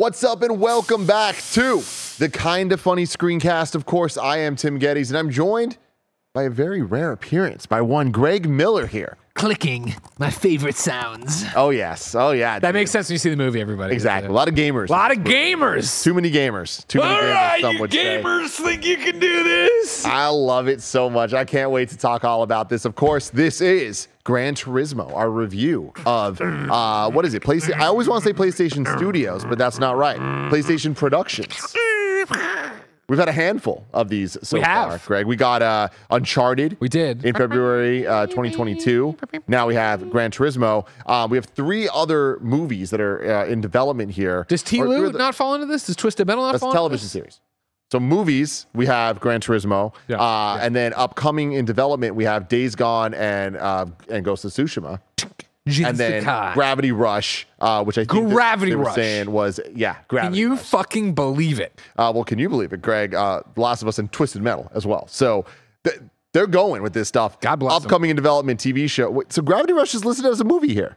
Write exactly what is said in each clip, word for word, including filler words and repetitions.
What's up and welcome back to the Kinda Funny Screencast. Of course, I am Tim Geddes and I'm joined by a very rare appearance by one Greg Miller here. Clicking, my favorite sounds. Oh, yes. Oh, yeah. That dude. makes sense when you see the movie, everybody. Exactly. A lot of gamers. A lot of gamers. Too many gamers. Too many All gamers, right, some you would gamers say. think you can do this? I love it so much. I can't wait to talk all about this. Of course, this is Gran Turismo, our review of, uh, what is it? PlayStation. I always want to say PlayStation Studios, but that's not right. PlayStation Productions. We've had a handful of these so We far, have. Greg. We got uh, Uncharted. We did. In February uh, twenty twenty-two. Now we have Gran Turismo. Uh, we have three other movies that are uh, in development here. Does T. Or- Lou the- not fall into this? Does Twisted Metal not That's fall a television into series. So movies, we have Gran Turismo. Yeah. Uh, and then upcoming in development, we have Days Gone and uh, and Ghost of Tsushima. this? And then Jinsukai. Gravity Rush, uh, which I think that Gravity they were Rush. saying was, yeah, Can Gravity you Rush. fucking believe it? Uh, well, can you believe it, Greg? Uh, The Last of Us and Twisted Metal as well. So th- they're going with this stuff. God bless 'em. Upcoming in development T V show. Wait, so Gravity Rush is listed as a movie here,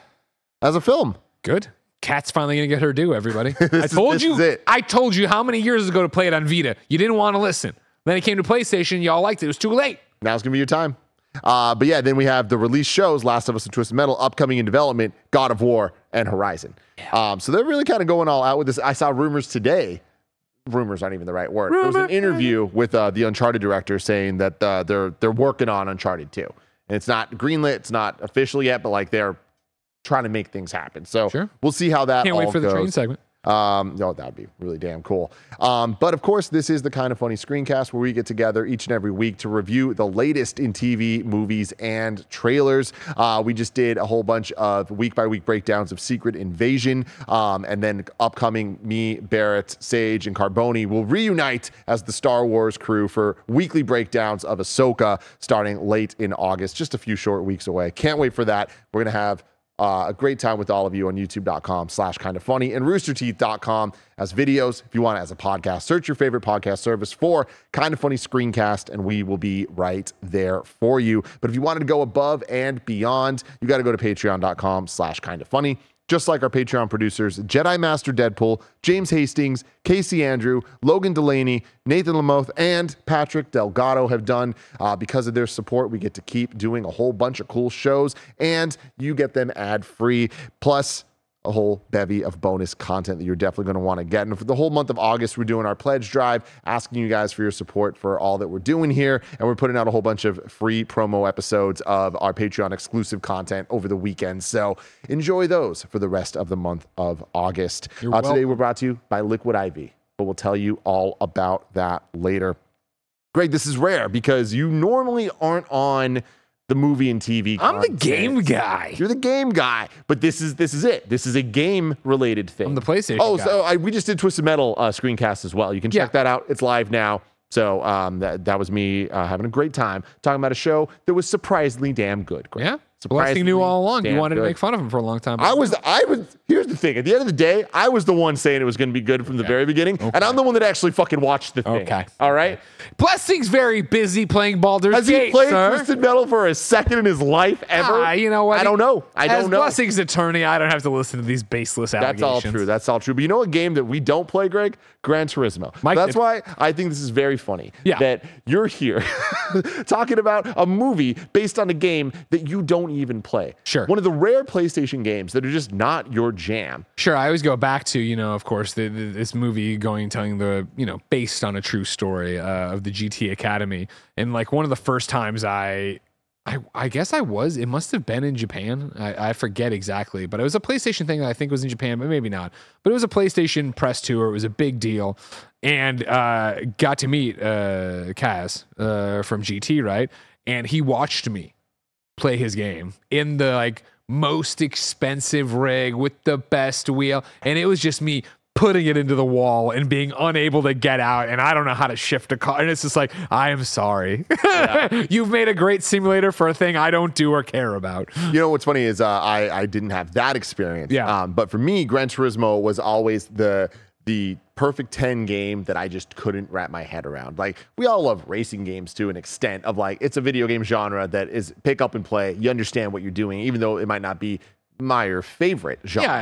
as a film. Good. Cat's finally gonna get her due, everybody. I is- told this you. is it. I told you how many years ago to play it on Vita. You didn't want to listen. Then it came to PlayStation. Y'all liked it. It was too late. Now's gonna be your time. Uh, but yeah, then we have the release shows, Last of Us and Twisted Metal, upcoming in development, God of War, and Horizon. Um, so they're really kind of going all out with this. I saw rumors today. Rumors aren't even the right word. There was an interview with uh, the Uncharted director saying that uh, they're they're working on Uncharted two, and it's not greenlit, it's not official yet, but like they're trying to make things happen. So Sure. we'll see how that Can't all wait for the goes. train segment. Um, no, that'd be really damn cool. Um, but of course, this is the Kind of Funny Screencast where we get together each and every week to review the latest in T V, movies, and trailers. Uh, we just did a whole bunch of week by week breakdowns of Secret Invasion. Um, and then upcoming, me, Barrett, Sage, and Carboni will reunite as the Star Wars crew for weekly breakdowns of Ahsoka starting late in August, just a few short weeks away. Can't wait for that. We're going to have Uh, a great time with all of you on youtube.com slash kind of funny and roosterteeth dot com as videos. If you want it as a podcast, search your favorite podcast service for Kind of Funny Screencast and we will be right there for you. But if you wanted to go above and beyond, you got to go to patreon.com slash kind of funny. Just like our Patreon producers, Jedi Master Deadpool, James Hastings, Casey Andrew, Logan Delaney, Nathan Lamoth, and Patrick Delgado have done. Uh, because of their support, we get to keep doing a whole bunch of cool shows, and you get them ad-free. Plus, a whole bevy of bonus content that you're definitely going to want to get. And for the whole month of August, we're doing our pledge drive, asking you guys for your support for all that we're doing here. And we're putting out a whole bunch of free promo episodes of our Patreon exclusive content over the weekend. So enjoy those for the rest of the month of August. You're Uh, today, welcome. we're brought to you by Liquid I V, but we'll tell you all about that later. Greg, this is rare because you normally aren't on the movie and T V I'm the content. game guy. You're the game guy, but this is this is it. This is a game related thing. I'm the PlayStation Oh, guy. so I, we just did Twisted Metal uh, screencast as well. You can check Yeah. that out. It's live now. So um, that that was me uh, having a great time talking about a show that was surprisingly damn good. Greg. Yeah. Surprisingly Blessing knew all along. You damn wanted good. to make fun of him for a long time. I was, I was, here's the thing. At the end of the day, I was the one saying it was going to be good from the very beginning. And I'm the one that actually fucking watched the thing. Okay. All right. Blessing's very busy playing Baldur's Has Gate, he played sir. Twisted Metal for a second in his life ever? Ah, you know what? I don't know. I As don't know. Blessing's attorney, I don't have to listen to these baseless That's allegations. all true. That's all true. But you know a game that we don't play, Greg? Gran Turismo. Mike That's did. why I think this is very funny. Yeah. That you're here talking about a movie based on a game that you don't even play. Sure. One of the rare PlayStation games that are just not your jam. Sure, I always go back to, you know, of course, the, the, this movie going, telling the, you know, based on a true story uh, of the G T Academy. And like one of the first times I, I, I guess I was, it must have been in Japan. I, I forget exactly, but it was a PlayStation thing that I think was in Japan, but maybe not. But it was a PlayStation press tour. It was a big deal. And uh, got to meet uh, Kaz uh, from G T, right? And he watched me play his game in the like most expensive rig with the best wheel. And it was just me putting it into the wall and being unable to get out. And I don't know how to shift a car. And it's just like, I am sorry. Yeah. You've made a great simulator for a thing I don't do or care about. You know what's funny is uh, I I didn't have that experience. Yeah. Um, but for me, Gran Turismo was always the the perfect ten game that I just couldn't wrap my head around. Like, we all love racing games to an extent of like, it's a video game genre that is pick up and play. You understand what you're doing, even though it might not be my or favorite genre. Yeah, yeah.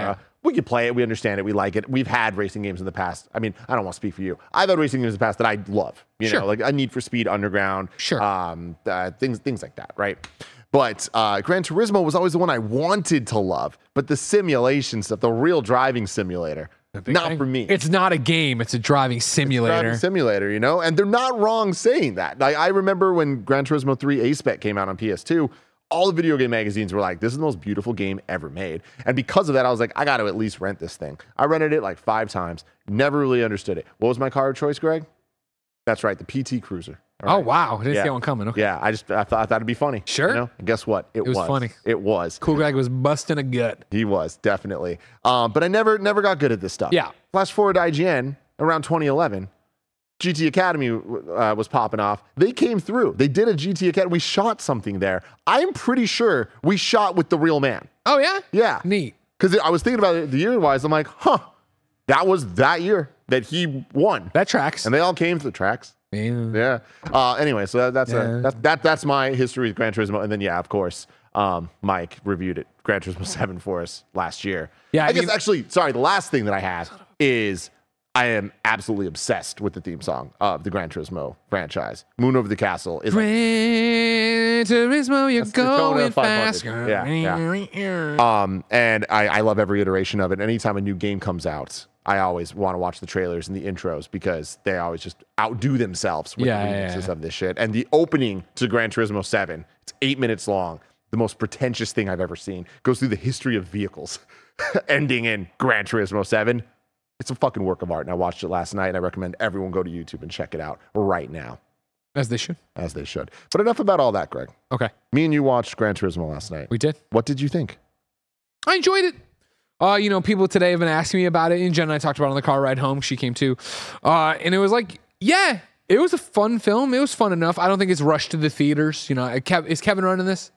we can play it. We understand it. We like it. We've had racing games in the past. I mean, I don't want to speak for you. I've had racing games in the past that I love. You Sure. know, like a Need for Speed Underground. Sure. Um, uh, things, things like that, right? But uh, Gran Turismo was always the one I wanted to love. But the simulation stuff, the real driving simulator, not thing. for me. It's not a game. It's a driving simulator. Driving simulator, you know? And they're not wrong saying that. Like, I remember when Gran Turismo three A-Spec came out on P S two, all the video game magazines were like, this is the most beautiful game ever made. And because of that, I was like, I got to at least rent this thing. I rented it like five times. Never really understood it. What was my car of choice, Greg? That's right, the P T Cruiser. All oh, right. wow. I didn't Yeah. see that one coming. Okay. Yeah, I just I thought, I thought it'd be funny. Sure. You know? And guess what? It, was funny. It was. Cool Greg was busting a gut. He was, definitely. Um, but I never never got good at this stuff. Yeah. Flash forward to I G N around twenty eleven. G T Academy uh, was popping off. They came through. They did a G T Academy. We shot something there. I'm pretty sure we shot with the real man. Oh, yeah? Yeah. Neat. Because I was thinking about it the year-wise. I'm like, huh, that was that year that he won. That tracks. And they all came to the tracks. Yeah. Yeah. Uh, anyway, so that, that's Yeah. a that's that that's my history with Gran Turismo, and then yeah, of course, um, Mike reviewed it, Gran Turismo seven for us last year. Yeah, I, I guess mean- actually, sorry, the last thing that I have is I am absolutely obsessed with the theme song of the Gran Turismo franchise. Moon Over the Castle is like, Gran Turismo, you're That's the Daytona going five hundred. fast. Yeah, um, and I, I love every iteration of it. Anytime a new game comes out, I always want to watch the trailers and the intros because they always just outdo themselves with Yeah, the yeah, remixes yeah. of this shit. And the opening to Gran Turismo seven, it's eight minutes long. The most pretentious thing I've ever seen. Goes through the history of vehicles, ending in Gran Turismo seven. It's a fucking work of art, and I watched it last night, and I recommend everyone go to YouTube and check it out right now, As they should. as they should. But enough about all that, Greg. Okay. Me and you watched Gran Turismo last night. We did. What did you think? I enjoyed it. Uh, you know, people today have been asking me about it. And Jen and I talked about it on the car ride home. She came too. Uh, and it was like, yeah, it was a fun film. It was fun enough. I don't think it's rushed to the theaters. You know, Kev, is Kevin running this?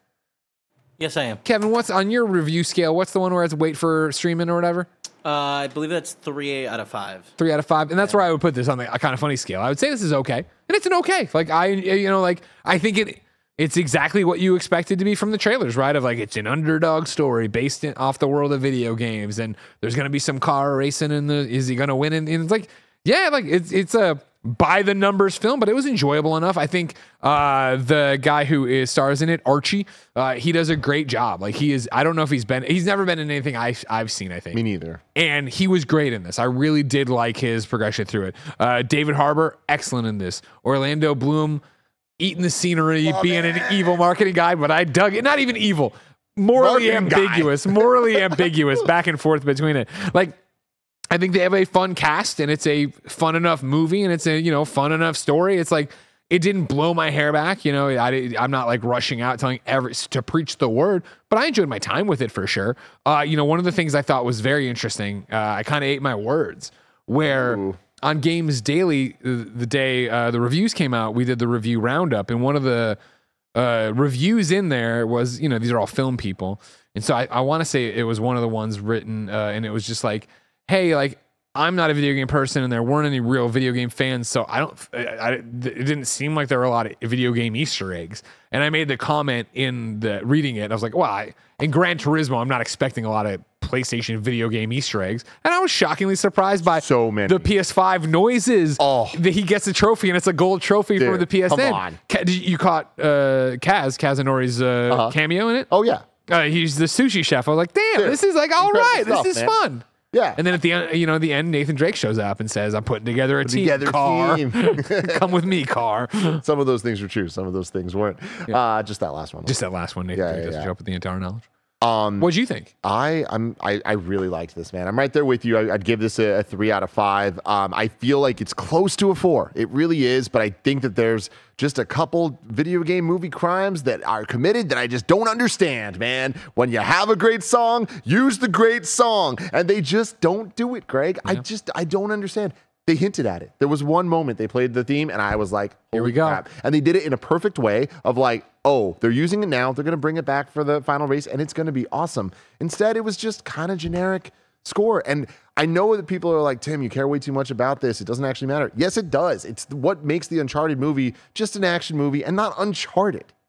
Yes, I am. Kevin, what's on your review scale? What's the one where it's wait for streaming or whatever? Uh, I believe that's three out of five. Three out of five. And that's where I would put this on the a kind of funny scale. I would say this is okay. And it's an okay. Like I, you know, like I think it, it's exactly what you expected to be from the trailers, right? Of like, it's an underdog story based in, off the world of video games. And there's going to be some car racing in the, is he going to win? And, and it's like, yeah, like it's, it's a by the numbers film, but it was enjoyable enough. I think uh, the guy who is stars in it, Archie, uh, he does a great job. Like he is, I don't know if he's been, he's never been in anything I, I've seen, I think. Me neither. And he was great in this. I really did like his progression through it. Uh, David Harbour, excellent in this. Orlando Bloom, eating the scenery, Love being it. an evil marketing guy, but I dug it. Not even evil, morally Marketing guy. ambiguous, morally ambiguous, back and forth between it. Like, I think they have a fun cast, and it's a fun enough movie, and it's a, you know, fun enough story. It's like, it didn't blow my hair back. You know, I, I'm not like rushing out telling every to preach the word, but I enjoyed my time with it for sure. Uh, you know, one of the things I thought was very interesting, uh, I kind of ate my words, where Ooh. on Games Daily, the, the day uh, the reviews came out, we did the review roundup, and one of the uh, reviews in there was, you know, these are all film people. And so I, I want to say it was one of the ones written, uh, and it was just like, hey, like, I'm not a video game person, and there weren't any real video game fans, so I don't. I, I, it didn't seem like there were a lot of video game Easter eggs. And I made the comment in the reading it. I was like, well, I, in Gran Turismo, I'm not expecting a lot of PlayStation video game Easter eggs, and I was shockingly surprised by So many. the P S five noises. Oh. that he gets a trophy, and it's a gold trophy Dude, from the P S N. come on. Ka- did you caught uh, Kaz Kazunori's uh, Uh-huh. cameo in it. Oh, yeah. Uh, he's the sushi chef. I was like, damn, Dude, this is like all incredible right. stuff, This is man. fun. Yeah. And then at the end, you know, at the end, Nathan Drake shows up and says, "I'm putting together a team. together car, team." come with me, car." Some of those things were true. Some of those things weren't. Uh, just that last one. Just that last one, Nathan Yeah, Drake yeah, doesn't yeah. show up with the entire knowledge. Um, What'd you think? I I'm I, I really liked this, man. I'm right there with you. I, I'd give this a, a three out of five. Um, I feel like it's close to a four. It really is, but I think that there's just a couple video game movie crimes that are committed that I just don't understand, man. When you have a great song, use the great song, and they just don't do it, Greg. I just I don't understand. They hinted at it. There was one moment they played the theme, and I was like, Here we "Holy go." crap." And they did it in a perfect way of like, oh, they're using it now. They're going to bring it back for the final race, and it's going to be awesome. Instead, it was just kind of generic score. And I know that people are like, Tim, you care way too much about this. It doesn't actually matter. Yes, it does. It's what makes the Uncharted movie just an action movie and not Uncharted.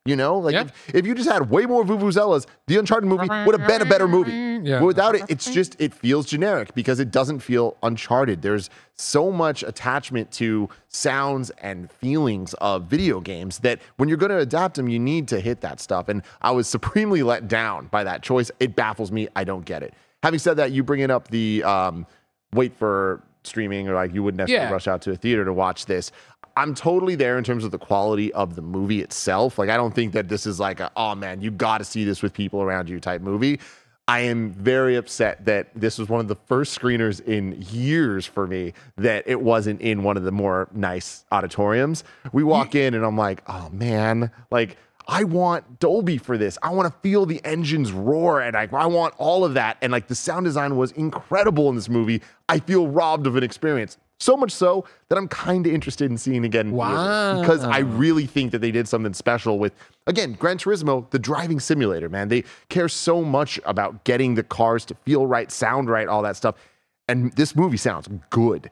You know, like Yeah. if, if you just had way more vuvuzelas, the Uncharted movie would have been a better movie. Yeah. But without it, it's just, it feels generic because it doesn't feel Uncharted. There's so much attachment to sounds and feelings of video games that when you're going to adapt them, you need to hit that stuff. And I was supremely let down by that choice. It baffles me. I don't get it. Having said that, you bringing up the um, wait for streaming, or like you wouldn't necessarily Yeah. rush out to a theater to watch this. I'm totally there in terms of the quality of the movie itself. Like, I don't think that this is like a, oh man, you got to see this with people around you type movie. I am very upset that this was one of the first screeners in years for me that it wasn't in one of the more nice auditoriums. We walk in and I'm like, oh man, like I want Dolby for this. I want to feel the engines roar and I, I want all of that. And like the sound design was incredible in this movie. I feel robbed of an experience. So much so that I'm kind of interested in seeing again. Wow. Because I really think that they did something special with, again, Gran Turismo, the driving simulator, man. They care so much about getting the cars to feel right, sound right, all that stuff. And this movie sounds good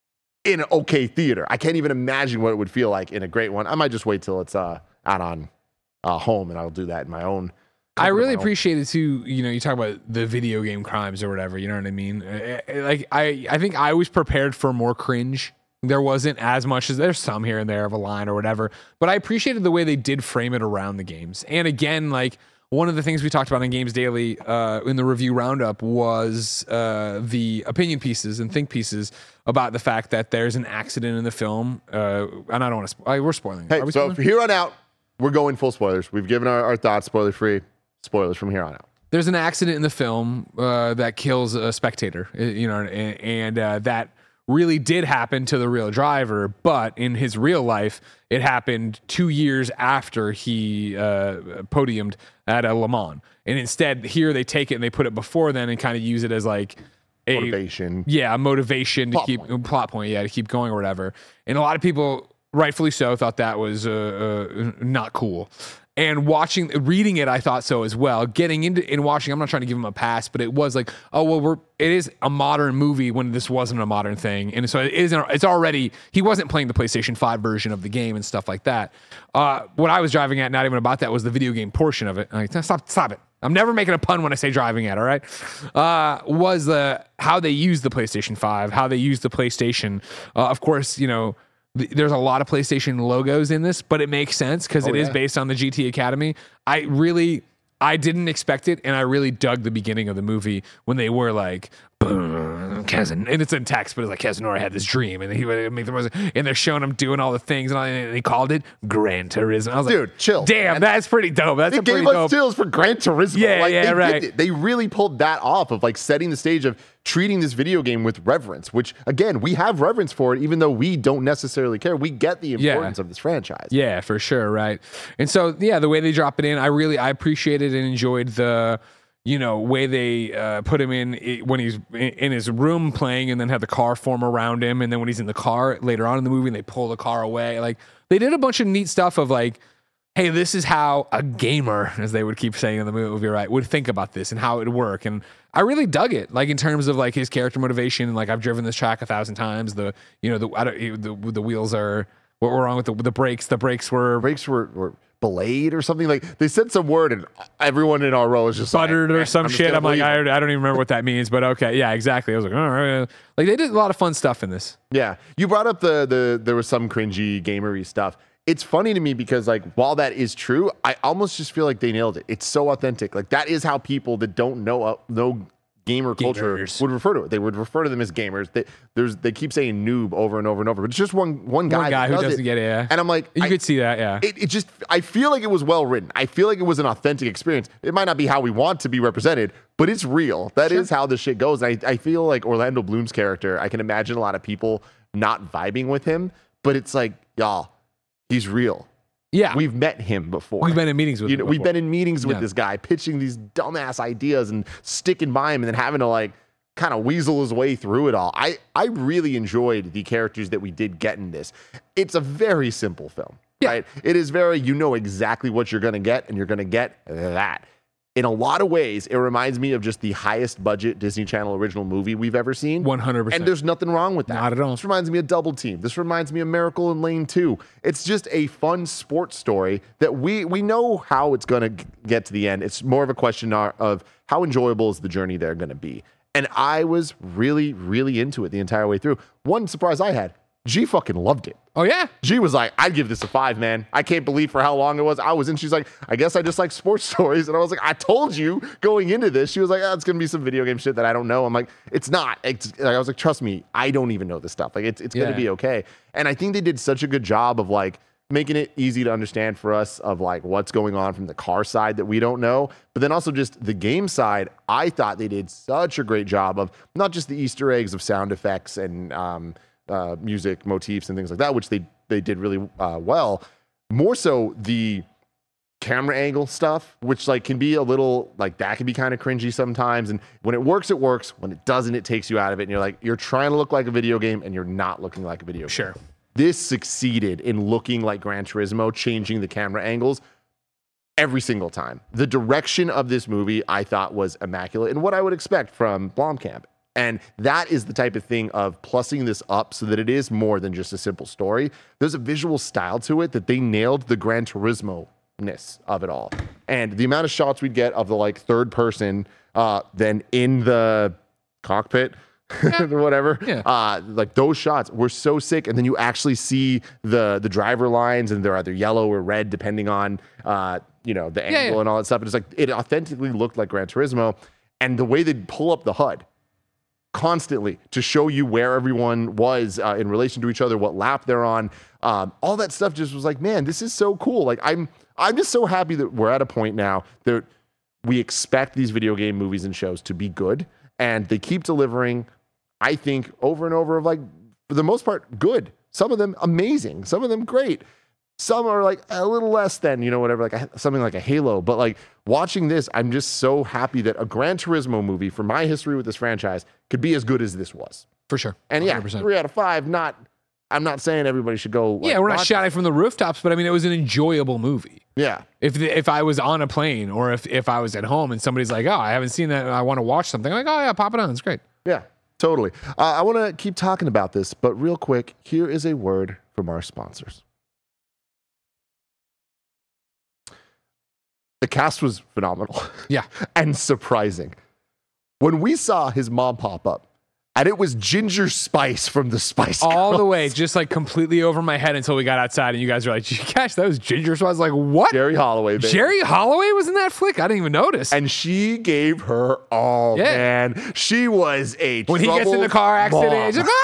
in an okay theater. I can't even imagine what it would feel like in a great one. I might just wait till it's uh, out on uh, home and I'll do that in my own. I really appreciate it too. You know, you talk about the video game crimes or whatever. You know what I mean? Uh, Like, I, I think I was prepared for more cringe. There wasn't as much as there's some here and there of a line or whatever, but I appreciated the way they did frame it around the games. And again, like one of the things we talked about in Games Daily uh, in the review roundup was uh, the opinion pieces and think pieces about the fact that there's an accident in the film. Uh, and I don't want to. Spo- we're spoiling. Hey, Are we so spoiling? from here on out, we're going full spoilers. We've given our, our thoughts spoiler free. Spoilers from here on out. There's an accident in the film uh, that kills a spectator, uh, you know, and, and uh, that really did happen to the real driver. But in his real life, it happened two years after he uh, podiumed at a Le Mans. And instead, here they take it and they put it before then and kind of use it as like a Motivation. yeah, a motivation Plot to keep point. plot point, yeah, to keep going or whatever. And a lot of people, rightfully so, thought that was uh, uh, not cool. And watching, reading it, I thought so as well. Getting into and watching, I'm not trying to give him a pass, but it was like, oh well, we're it is a modern movie when this wasn't a modern thing, and so it isn't. It's already he wasn't playing the PlayStation five version of the game and stuff like that. Uh, what I was driving at, not even about that, was the video game portion of it. I'm like, stop, stop it. I'm never making a pun when I say driving at. All right, uh, was the how they used the PlayStation five, how they used the PlayStation. Uh, of course, you know. There's a lot of PlayStation logos in this, but it makes sense because Oh, it is yeah. based on the G T Academy. I really, I didn't expect it, and I really dug the beginning of the movie when they were like, boom, Kazan, and it's in text, but it's like Casanova had this dream, and he would make the most, and they're showing him doing all the things, and, all, and they called it Gran Turismo. I was Dude, like, chill. damn, man. that's pretty dope. That's They a pretty gave us dope. chills for Gran Turismo. Yeah, like, yeah, they right. did it. They really pulled that off of like setting the stage of treating this video game with reverence, which again, we have reverence for it, even though we don't necessarily care. We get the Yeah. importance of this franchise. Yeah, for sure, right. And so, yeah, the way they drop it in, I really I appreciated and enjoyed the, you know, way they uh, put him in i- when he's in in his room playing, and then have the car form around him, and then when he's in the car later on in the movie, and they pull the car away. Like they did a bunch of neat stuff of like, hey, this is how a gamer, as they would keep saying in the movie, right, would think about this and how it would work. And I really dug it, like in terms of like his character motivation. And like I've driven this track a thousand times. The you know the I don't, the the wheels are what were wrong with the the brakes. The brakes were Brakes were, were belayed or something. Like they said some word, and everyone in our row is just buttered like, or "Eh, some I'm just shit. gonna I'm like, believe I, him." I don't even remember what that means, but okay, yeah, exactly. I was like, all right, like they did a lot of fun stuff in this. Yeah, you brought up the the there was some cringy gamery stuff. It's funny to me because like while that is true, I almost just feel like they nailed it. It's so authentic. Like that is how people that don't know uh, know gamer culture Gamers. would refer to it. They would refer to them as gamers. They, there's they keep saying noob over and over and over, but it's just one one guy, One guy that who does doesn't it. get it. Yeah. And I'm like, you I- could see that, yeah. It, it just, I feel like it was well written. I feel like it was an authentic experience. It might not be how we want to be represented, but it's real. That is how this shit goes. I, I feel like Orlando Bloom's character, I can imagine a lot of people not vibing with him, but it's like, y'all, he's real. yeah, We've met him before. we've been in meetings with. you him know, we've before. been in meetings with Yeah. this guy, pitching these dumbass ideas and sticking by him and then having to like kind of weasel his way through it all. I, I really enjoyed the characters that we did get in this. It's a very simple film, Yeah. right? It is very, you know exactly what you're going to get, and you're going to get that. in a lot of ways, it reminds me of just the highest budget Disney Channel original movie we've ever seen. one hundred percent. And there's nothing wrong with that. Not at all. This reminds me of Double Team. This reminds me of Miracle in Lane two. It's just a fun sports story that we we know how it's going to get to the end. It's more of a question of how enjoyable is the journey they're going to be. And I was really, really into it the entire way through. One surprise I had, G fucking loved it. Oh, yeah? G was like, I'd give this a five, man. I can't believe for how long it was. I was in. She's like, I guess I just like sports stories. And I was like, I told you going into this. She was like, oh, it's going to be some video game shit that I don't know. I'm like, it's not. It's, I was like, trust me, I don't even know this stuff. Like, it's, it's going to Yeah. be okay. And I think they did such a good job of like making it easy to understand for us of like what's going on from the car side that we don't know. But then also just the game side, I thought they did such a great job of not just the Easter eggs of sound effects and, um, Uh, music motifs and things like that, which they they did really uh, well. More so the camera angle stuff, which like can be a little like that can be kind of cringy sometimes. And when it works, it works. When it doesn't, it takes you out of it. And you're like, you're trying to look like a video game and you're not looking like a video game. Sure. This succeeded in looking like Gran Turismo, changing the camera angles every single time. The direction of this movie I thought was immaculate and what I would expect from Blomkamp. And that is the type of thing of plussing this up so that it is more than just a simple story. There's a visual style to it that they nailed the Gran Turismo-ness of it all. And the amount of shots we'd get of the like third person, uh, then in the cockpit or whatever, Yeah. uh, like those shots were so sick. And then you actually see the the driver lines and they're either yellow or red depending on, uh, you know, the Yeah, angle yeah. and all that stuff. And it's like, it authentically looked like Gran Turismo. And the way they'd pull up the H U D constantly to show you where everyone was uh, in relation to each other, what lap they're on, um, all that stuff just was like, man, this is so cool. Like I'm, I'm just so happy that we're at a point now that we expect these video game movies and shows to be good, and they keep delivering. I think over and over of like, for the most part, good. Some of them amazing. Some of them great. Some are like a little less than, you know, whatever, like a, something like a Halo. But like watching this, I'm just so happy that a Gran Turismo movie, from my history with this franchise, could be as good as this was. For sure. And yeah, one hundred percent. three out of five. Not, I'm not saying everybody should go. Like, Yeah, we're not watch- shouting from the rooftops, but I mean, it was an enjoyable movie. Yeah, If the, if I was on a plane or if, if I was at home and somebody's like, oh, I haven't seen that and I want to watch something, I'm like, oh, yeah, pop it on. It's great. yeah, totally. Uh, I want to keep talking about this, but real quick, here is a word from our sponsors. The cast was phenomenal. Yeah. And surprising. When we saw his mom pop up, and it was Ginger Spice from the Spice All the Girls. way, just like completely over my head until we got outside and you guys were like, gosh, that was Ginger. So I was like, what? Jerry Holloway. Baby. Jerry Holloway was in that flick? I didn't even notice. And she gave her all, Yeah. man. She was a when he gets in the car accident, mom. he's like,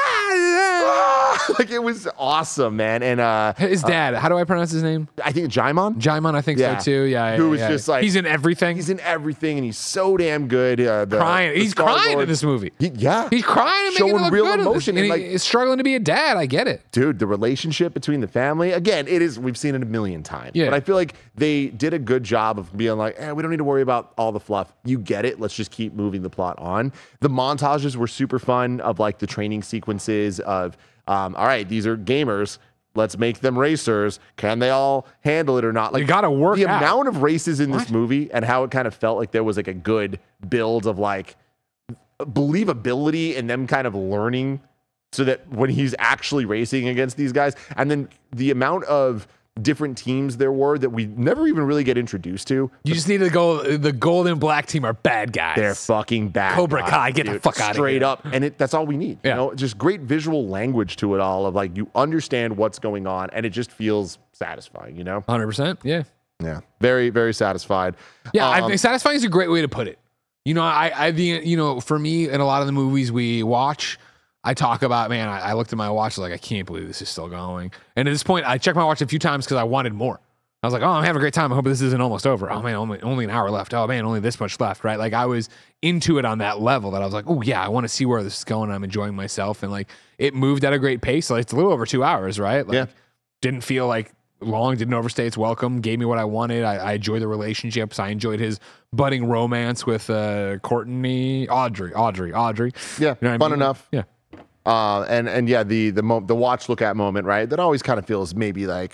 ah! like it was awesome, man. And uh, His dad, how do I pronounce his name? I think Jaimon. Jaimon, I think Yeah. so too. Yeah, Who yeah, was yeah. just like- he's in everything. He's in everything, and he's so damn good. Uh, the, crying. the He's crying Star-Lord. in this movie. He- yeah, He's crying and Showing making it look real good in this. emotion And and, he like- is struggling to be a dad. I get it. dude, the relationship between the family, again, it is, we've seen it a million times. Yeah. But I feel like they did a good job of being like, eh, we don't need to worry about all the fluff. You get it. Let's just keep moving the plot on. The montages were super fun of like the training sequences of, um, all right, these are gamers. Let's make them racers. Can they all handle it or not? Like, You gotta work the out. amount of races in this What? movie and how it kind of felt like there was like a good build of like believability and them kind of learning so that when he's actually racing against these guys, and then the amount of different teams there were that we never even really get introduced to. You just need to go. The gold and black team are bad guys. They're fucking bad. Cobra guys, Kai, get the dude. fuck outta Straight here. up. And it, that's all we need. Yeah. You know, just great visual language to it all of like, you understand what's going on and it just feels satisfying, you know? one hundred percent. Yeah. Yeah. Very, very satisfied. Yeah, I Um, think satisfying is a great way to put it. You know, I, I, the, you know, for me, in a lot of the movies we watch, I talk about, man, I, I looked at my watch like, I can't believe this is still going. And at this point, I checked my watch a few times because I wanted more. I was like, oh, I'm having a great time. I hope this isn't almost over. Oh man, only only an hour left. Oh man, only this much left, right? Like I was into it on that level that I was like, oh yeah, I want to see where this is going. I'm enjoying myself, and like it moved at a great pace. Like it's a little over two hours, right? Like, Yeah. Didn't feel like long. Didn't overstay its welcome. Gave me what I wanted. I, I enjoyed the relationships. I enjoyed his budding romance with uh, Courtney, Audrey, Audrey, Audrey. Yeah. You know what I Fun mean? enough. Yeah. Uh, and, and yeah, the, the, mo- the watch look at moment, right? That always kind of feels maybe like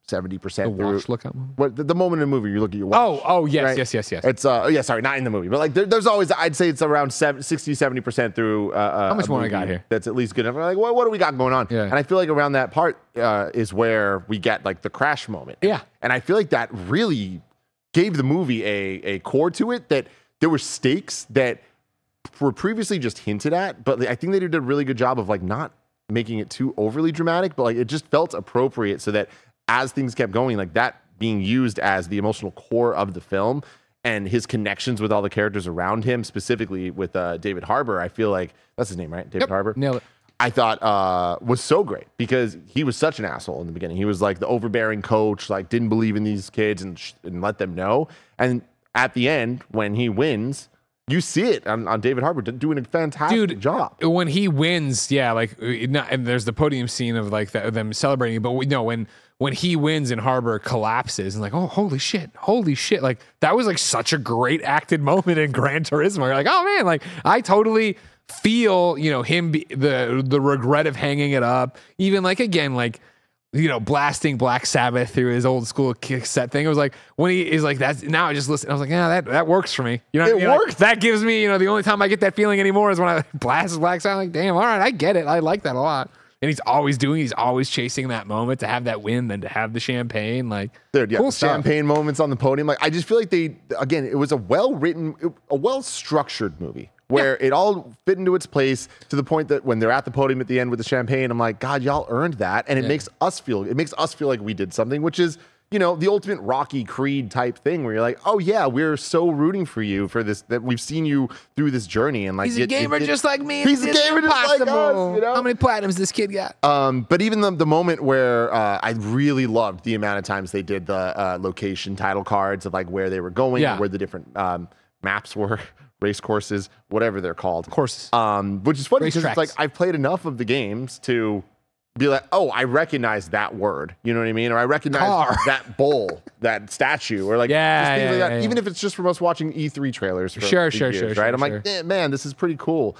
seventy percent The through. watch lookout movie? What, the, the moment in the movie you look at your watch. Oh, oh, yes, right? yes, yes, yes. It's, uh, yeah, sorry, not in the movie, but like there, there's always, I'd say it's around seven, sixty, seventy percent through. Uh, How much a more I movie got here? That's at least good enough. We're like, what, what do we got going on? Yeah. And I feel like around that part uh, is where we get like the crash moment. Yeah. And I feel like that really gave the movie a, a core to it, that there were stakes that were previously just hinted at, but I think they did a really good job of like not making it too overly dramatic, but like it just felt appropriate so that as things kept going, like that being used as the emotional core of the film and his connections with all the characters around him, specifically with uh, David Harbour, I feel like that's his name, right? David Yep, Harbour. nailed it. I thought uh, was so great because he was such an asshole in the beginning. He was like the overbearing coach, like didn't believe in these kids and, sh- and let them know. And at the end, when he wins, you see it on, on David Harbour doing a fantastic Dude, job. When he wins, yeah, like it not, and there's the podium scene of like the, them celebrating, but we no when when he wins and Harbour collapses and like, oh holy shit, holy shit, like that was like such a great acted moment in Gran Turismo. You're like, oh man, like I totally feel, you know, him be, the the regret of hanging it up, even like again like, you know, blasting Black Sabbath through his old school cassette thing. It was like when he is like that's now I just listen. I was like, yeah, that that works for me. You know, It you know, works. that gives me, you know, the only time I get that feeling anymore is when I blast Black Sabbath. Like, damn, all right, I get it. I like that a lot. And he's always doing, he's always chasing that moment to have that win, then to have the champagne. Like, Dude, yeah, cool stuff. champagne moments on the podium. Like, I just feel like they, again, it was a well-written, a well-structured movie where it all fit into its place to the point that when they're at the podium at the end with the champagne, I'm like, God, y'all earned that. And it Yeah. makes us feel, it makes us feel like we did something, which is, you know, the ultimate Rocky Creed type thing where you're like, oh yeah, we're so rooting for you for this, that we've seen you through this journey. And like, He's a it- it- gamer it- just like me. He's a It's gamer just like us, impossible. you know? How many platinums this kid got? Um, but even the, the moment where uh, I really loved the amount of times they did the uh, location title cards of like where they were going, Yeah. where the different um, maps were, race courses, whatever they're called. Courses. Um, which is funny Race because it's like tracks. I've played enough of the games to be like, oh, I recognize that word. You know what I mean? Or I recognize Car. that bowl, that statue, or like Yeah, just things yeah, like yeah, that. yeah. Even if it's just from us watching E three trailers. For Sure, the sure, years, sure, Right? sure, I'm sure. like, eh, man, this is pretty cool.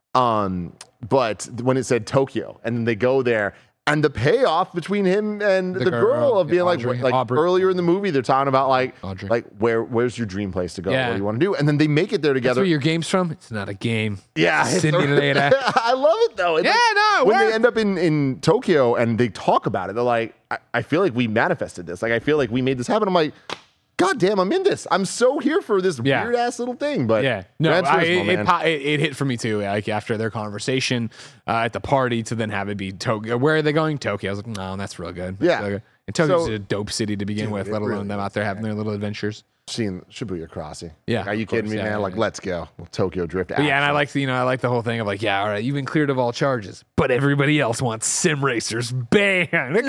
Um, but when it said Tokyo, and then they go there, and the payoff between him and the, The girl, girl, of being yeah, like, Audrey, like Aubrey. earlier in the movie, they're talking about like, Audrey. like where where's your dream place to go? Yeah. What do you want to do? And then they make it there That's together. where your game's from? It's not a game. Yeah, it's- Simulator. I love it though. It's Yeah, like, no, it when they worked. end up in, in Tokyo and they talk about it, they're like, I, I feel like we manifested this. Like I feel like we made this happen. I'm like, God damn, I'm in this. I'm so here for this Yeah. weird ass little thing. But Yeah, no, Gran I, Turismo, it, man. it, po- it, it hit for me too. Like after their conversation uh, at the party, to then have it be Tokyo. Where are they going? Tokyo. I was like, no, that's real good. That's Yeah. real good. And Tokyo's So- a dope city to begin Dude, with, it let alone really them out there having their little adventures. Seeing Shibuya Crossing. Yeah, Like, are you of course, kidding me, yeah, man? yeah, Like, yeah. let's go. Well, Tokyo Drift. But yeah, and I action. like the, you know, I like the whole thing of like, yeah, all right, you've been cleared of all charges, but everybody else wants sim racers banned. Like,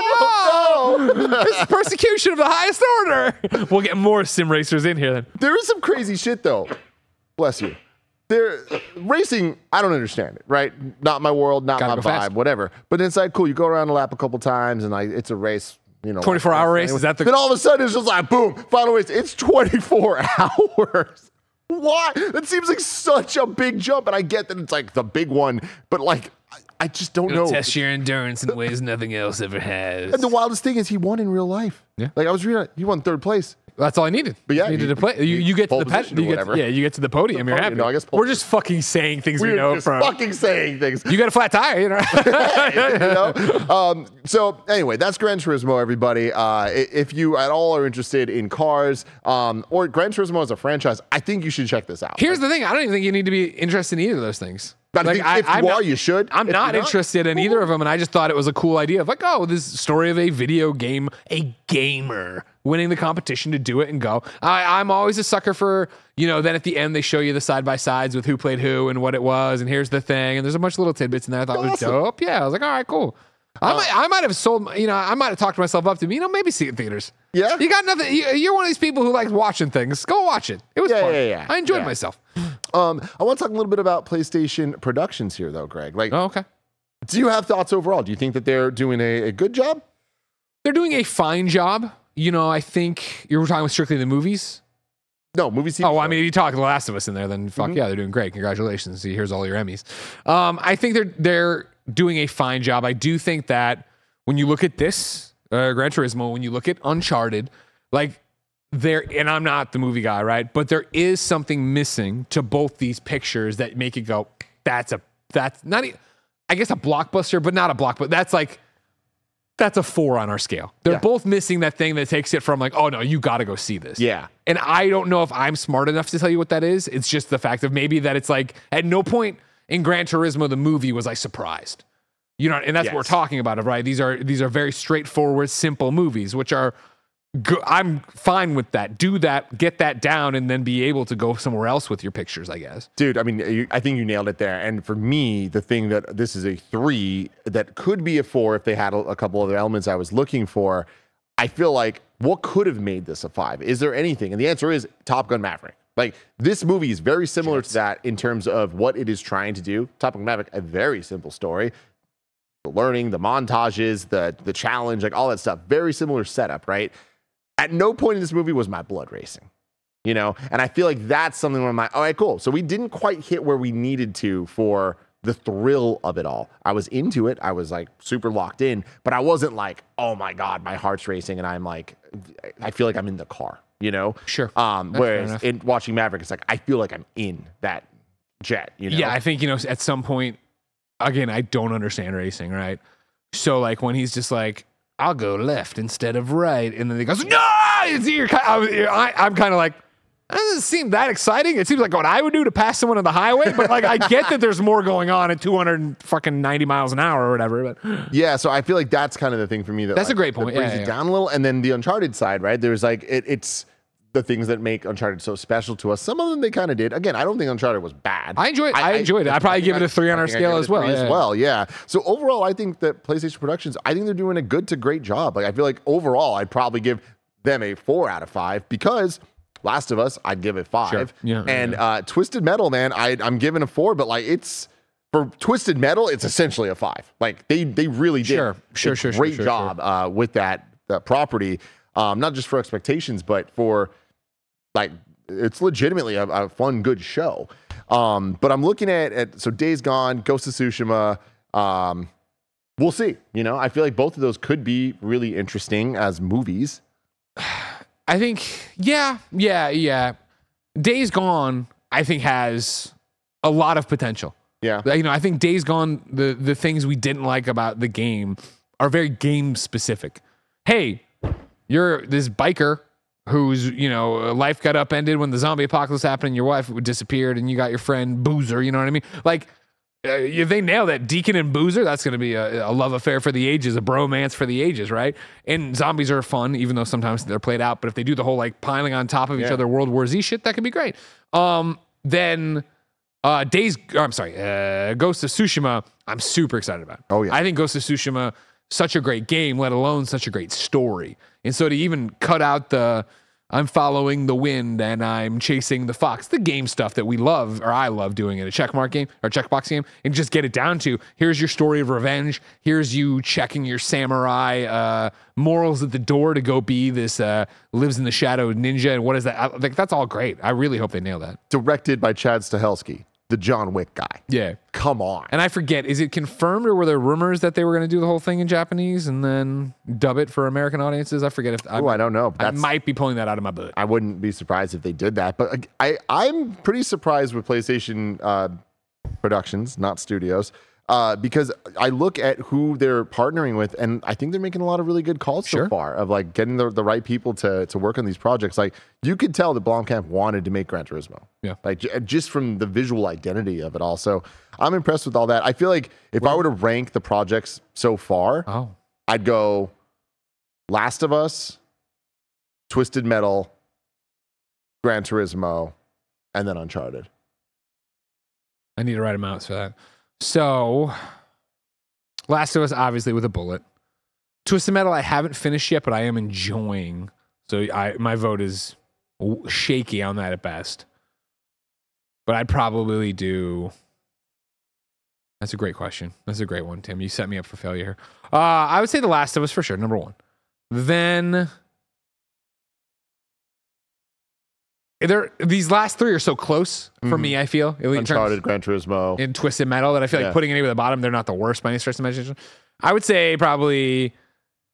oh no, this is persecution of the highest order. We'll get more sim racers in here then. There is some crazy shit though. Bless you. There, racing, I don't understand it, right? Not my world, not Gotta my go vibe, fast. whatever. But it's like, cool, you go around the lap a couple times and like it's a race, you know. twenty-four hour race, Anyway. is that the- Then all of a sudden it's just like, boom, final race. It's twenty-four hours. Why? That seems like such a big jump. And I get that it's like the big one, but like, I, I just don't know. Test your endurance in ways nothing else ever has. And the wildest thing is he won in real life. Yeah. Like I was reading, he won third place. That's all I needed. But yeah, you needed you- to play. You, you get to pole the pet, position or you get to- whatever. yeah, you get to the podium. The You're podium, happy. no, I guess pole We're just fucking saying things we We're know just from. fucking saying things. You got a flat tire, you know. you know? Um, so anyway, that's Gran Turismo, everybody. Uh, i- if you at all are interested in cars um, or Gran Turismo as a franchise, I think you should check this out. Here's the thing: I don't even think you need to be interested in either of those things. But I think if you I'm are, not- you should. I'm If not you're interested in either of them, and I just thought it was a cool idea of like, oh, this story of a video game, a gamer winning the competition to do it and go. I, I'm always a sucker for, you know, then at the end they show you the side by sides with who played who and what it was, and here's the thing, and there's a bunch of little tidbits in there I thought was Awesome. dope. Yeah, I was like, all right, cool. I might, I might have sold, you know, I might have talked myself up to, you know, maybe see it in theaters. Yeah? You got nothing. you- You're one of these people who likes watching things. Go watch it. It was Yeah, fun. yeah, yeah. I enjoyed Yeah. myself. Um, I want to talk a little bit about PlayStation productions here, though, Greg. Like, Oh, okay. do you have thoughts overall? Do you think that they're doing a, a good job? They're doing a fine job. You know, I think you were talking about strictly the movies. No, movies. Oh, well, I mean, if you talk The Last of Us in there, then fuck yeah, they're doing great. Congratulations. See, here's all your Emmys. Um, I think they're they're doing a fine job. I do think that when you look at this, uh, Gran Turismo, when you look at Uncharted, like there, and I'm not the movie guy, right? But there is something missing to both these pictures that make it go, that's a, that's not, e- I guess a blockbuster, but not a blockbuster. That's like, that's a four on our scale. They're Yeah. both missing that thing that takes it from like, oh no, you got to go see this. Yeah. And I don't know if I'm smart enough to tell you what that is. It's just the fact of maybe that it's like at no point in Gran Turismo the movie was I surprised. You know, and that's Yes. what we're talking about, right? These are these are very straightforward, simple movies, which are go- I'm fine with that. Do that, get that down, and then be able to go somewhere else with your pictures, I guess. Dude, I mean, you, I think you nailed it there. And for me, the thing that this is a three that could be a four if they had a, a couple other elements I was looking for. I feel like what could have made this a five? Is there anything? And the answer is Top Gun Maverick. Like this movie is very similar Jets. to that in terms of what it is trying to do. Top Gun Maverick, a very simple story. The learning, the montages, the the challenge, like all that stuff. Very similar setup, right? At no point in this movie was my blood racing. You know, and I feel like that's something where I'm like, all right, cool. So we didn't quite hit where we needed to for the thrill of it all. I was into it. I was like super locked in, but I wasn't like, oh my God, my heart's racing. And I'm like, I feel like I'm in the car, you know? Sure. Um, That's fair whereas enough. in watching Maverick, it's like, I feel like I'm in that jet, you know? Yeah, I think, you know, at some point, again, I don't understand racing, right? So, like, when he's just like, I'll go left instead of right, and then he goes, no! It's, you're kind of, I, I'm kind of like, that doesn't seem that exciting. It seems like what I would do to pass someone on the highway, but, like, I get that there's more going on at two hundred fucking ninety miles an hour or whatever, but Yeah, so I feel like that's kind of the thing for me. That That's a like, great that point. brings Yeah, it yeah, down a little, and then the Uncharted side, right? There's like it, it's the things that make Uncharted so special to us. Some of them they kind of did. Again, I don't think Uncharted was bad. I enjoyed I, enjoyed it. I'd probably think give it I- a three on I our think I scale give it as a well. three Yeah. As well, yeah. So overall, I think that PlayStation Productions, I think they're doing a good to great job. Like I feel like overall, I'd probably give them a four out of five because Last of Us, I'd give it five. Sure. Yeah, and yeah. Uh, Twisted Metal, man, I, I'm giving a four, but like it's for Twisted Metal, it's essentially a five. Like they they really did Sure. Sure, a sure, sure, great sure, job Uh, with that that property, um, not just for expectations, but for like it's legitimately a, a fun, good show. Um, but I'm looking at, at so Days Gone, Ghost of Tsushima. Um, we'll see. You know, I feel like both of those could be really interesting as movies. I think, yeah, yeah, yeah. Days Gone, I think, has a lot of potential. Yeah. You know, I think Days Gone, the the things we didn't like about the game are very game specific. Hey, you're this biker whose, you know, life got upended when the zombie apocalypse happened and your wife disappeared and you got your friend Boozer, you know what I mean? Like, uh, if they nail that, Deacon and Boozer, that's going to be a, a love affair for the ages, a bromance for the ages, right? And zombies are fun, even though sometimes they're played out. But if they do the whole like piling on top of each Yeah. other World War Z shit, that could be great. Um, then uh, Days, or I'm sorry, uh, Ghost of Tsushima, I'm super excited about. Oh, yeah. I think Ghost of Tsushima, such a great game, let alone such a great story. And so to even cut out the I'm following the wind and I'm chasing the fox, the game stuff that we love, or I love doing in a checkmark game or checkbox game, and just get it down to here's your story of revenge. Here's you checking your samurai uh, morals at the door to go be this uh, lives in the shadow ninja. And what is that? I, like, that's all great. I really hope they nail that. Directed by Chad Stahelski, the John Wick guy. Yeah. Come on. And I forget, is it confirmed or were there rumors that they were going to do the whole thing in Japanese and then dub it for American audiences? I forget if I, Oh, I don't know. I That's, might be pulling that out of my butt. I wouldn't be surprised if they did that. But like, I, I'm pretty surprised with PlayStation uh, Productions, not studios, uh, because I look at who they're partnering with, and I think they're making a lot of really good calls Sure. so far of like getting the, the right people to to work on these projects. Like you could tell that Blomkamp wanted to make Gran Turismo. Yeah. Like j- just from the visual identity of it all. So I'm impressed with all that. I feel like if I were to rank the projects so far, Oh. I'd go Last of Us, Twisted Metal, Gran Turismo, and then Uncharted. I need to write them out for that. So, Last of Us, obviously, with a bullet. Twisted Metal, I haven't finished yet, but I am enjoying. So, I my vote is w- shaky on that at best. But I'd probably do. That's a great question. That's a great one, Tim. You set me up for failure here. Uh, I would say The Last of Us for sure, number one. Then. There, these last three are so close for Mhm. me, I feel. in terms- Uncharted, Gran Turismo. in Twisted Metal that I feel like Yeah. putting any at the bottom, they're not the worst by any stretch of the imagination. I would say probably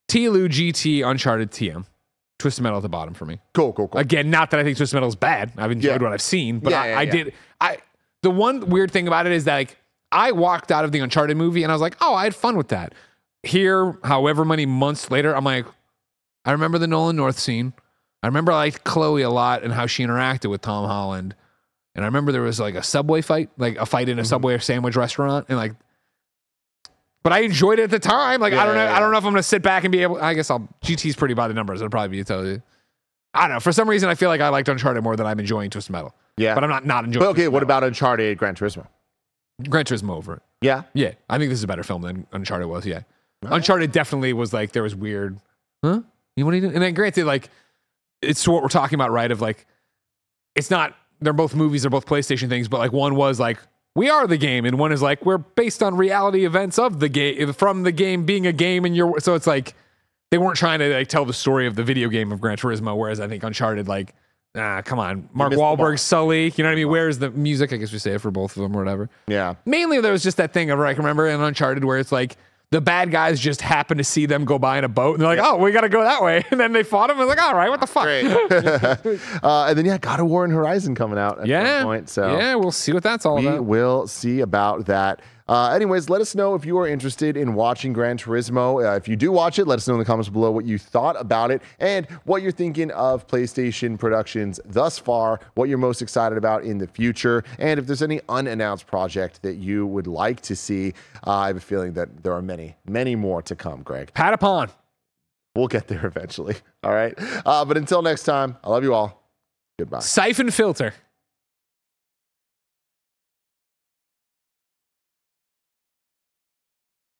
T L U, G T, Uncharted, T M. Twisted Metal at the bottom for me. Cool, cool, cool. Again, not that I think Twisted Metal is bad. I've enjoyed Yeah. what I've seen, but Yeah, I, yeah, I yeah. did. I the one weird thing about it is that like I walked out of the Uncharted movie and I was like, oh, I had fun with that. Here, however many months later, I'm like, I remember the Nolan North scene. I remember I liked Chloe a lot and how she interacted with Tom Holland. And I remember there was like a Subway fight, like a fight in a Mm-hmm. Subway sandwich restaurant, and like. But I enjoyed it at the time. Like Yeah, I don't know. yeah, yeah. I don't know if I'm gonna sit back and be able. I guess I'll. G T's pretty by the numbers. It'll probably be totally. I don't know. For some reason, I feel like I liked Uncharted more than I'm enjoying Twisted Metal. Yeah. But I'm not not enjoying. But okay, Twisted what Metal. about Uncharted Gran Turismo? Gran Turismo over it? Yeah. Yeah, I think this is a better film than Uncharted was. Yeah, Uncharted definitely was like there was weird. Huh? You what are you doing? And then granted, like it's what we're talking about, right? Of like, it's not. They're both movies. They're both PlayStation things. But like one was like we are the game, and one is like we're based on reality events of the game from the game being a game, and you're so it's like they weren't trying to like tell the story of the video game of Gran Turismo. Whereas I think Uncharted, like, ah, come on, Mark missed the mark. Wahlberg, Sully. You know what I mean? Where's the music? I guess we say it for both of them or whatever. Yeah. Mainly there was just that thing of like remember in Uncharted where it's like the bad guys just happen to see them go by in a boat and they're like, oh, we got to go that way, and then they fought them. And like, all right, what the fuck? Great. uh, and then yeah, God of War and Horizon coming out at Yeah, some point. So yeah, we'll see what that's all we about. will see about that. Uh, anyways, let us know if you are interested in watching Gran Turismo. Uh, if you do watch it, let us know in the comments below what you thought about it and what you're thinking of PlayStation productions thus far, what you're most excited about in the future, and if there's any unannounced project that you would like to see. Uh, I have a feeling that there are many, many more to come, Greg. Pat upon. We'll get there eventually. All right. Uh, but until next time, I love you all. Goodbye. Siphon filter.